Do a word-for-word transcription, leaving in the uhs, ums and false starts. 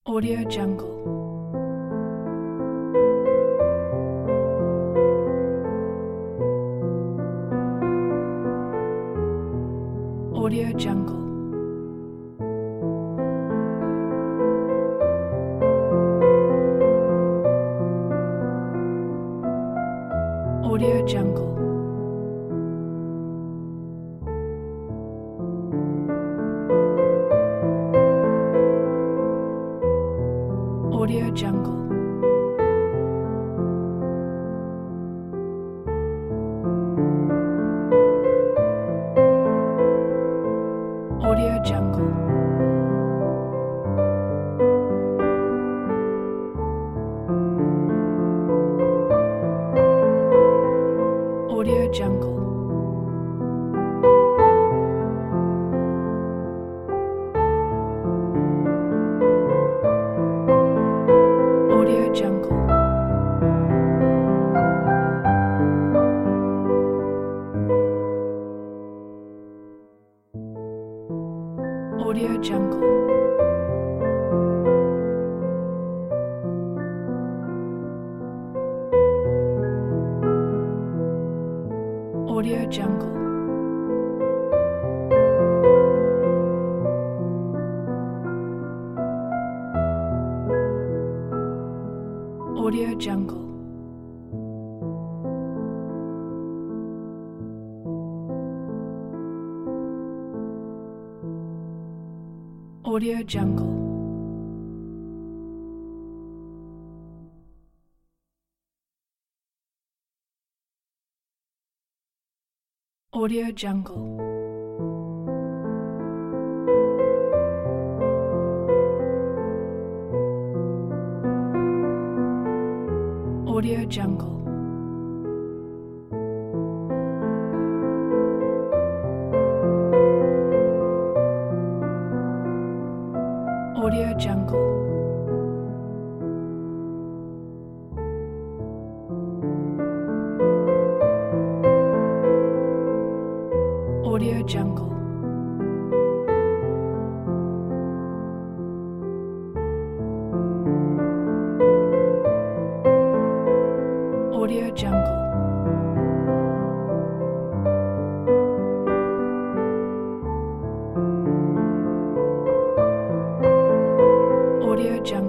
Audio Jungle. Audio Jungle. Audio Jungle. Audio Jungle. Audio Jungle. Audio Jungle. Audio Jungle. Audio Jungle. Audio Jungle. Audio Jungle. Audio Jungle. Audio Jungle. Audio Jungle. Audio Jungle. Audio Jungle. Audio Jungle. Audio Jungle.